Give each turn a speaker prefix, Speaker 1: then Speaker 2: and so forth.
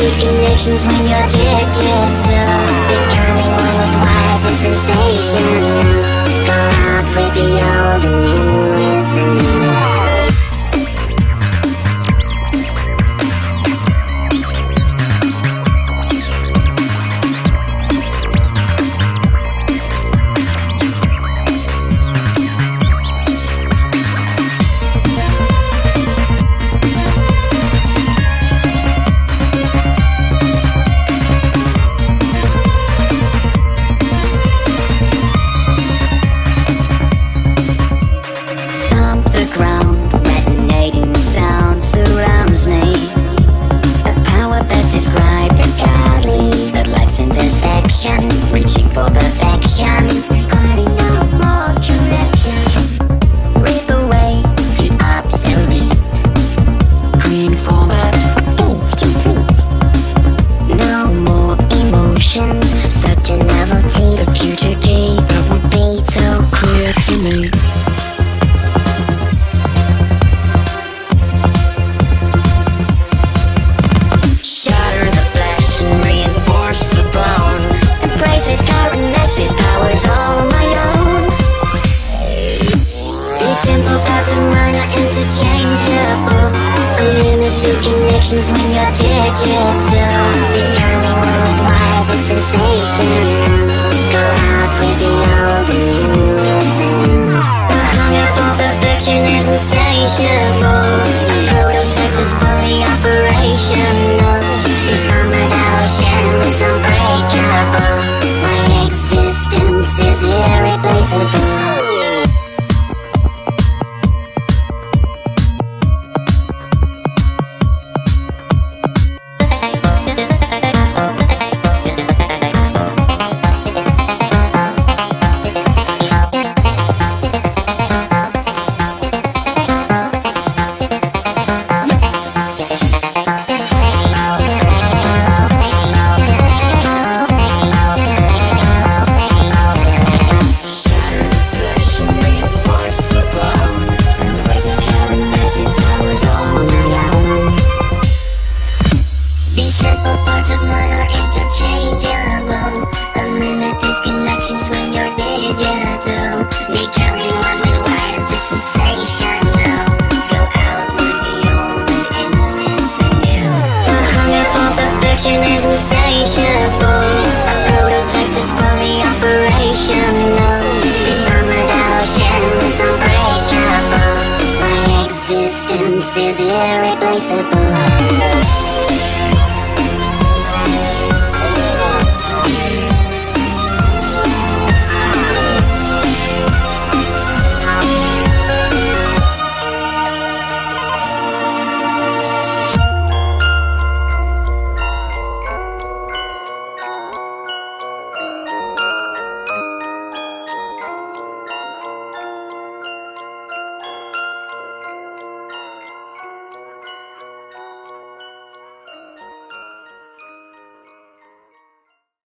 Speaker 1: deep connections when you're digital. Becoming one with wires and sensation. Go out with the old and in with the new. Reaching for perfection, finding no more connection. Rip away the obsolete, clean format, ain't complete. No more emotions, such a novelty. The future key that would be so clear to me. Shatter the flesh and reinforce the bone. Embraces Corones's powers all my own. These simple thoughts of mine are interchangeable. Unlimited connections when you're digital. Becoming one with wires is sensation. Go out with the old and in with the new. The hunger for perfection is insatiable. A prototype that's fully operational. This armored ocean is unbreakable. My existence is irreplaceable. Unlimited connections when you're digital. Becoming one with wires is sensational. Go out with the old and in with the new. The hunger for perfection is insatiable. A prototype that's fully operational. This armored ocean is unbreakable. My existence is irreplaceable.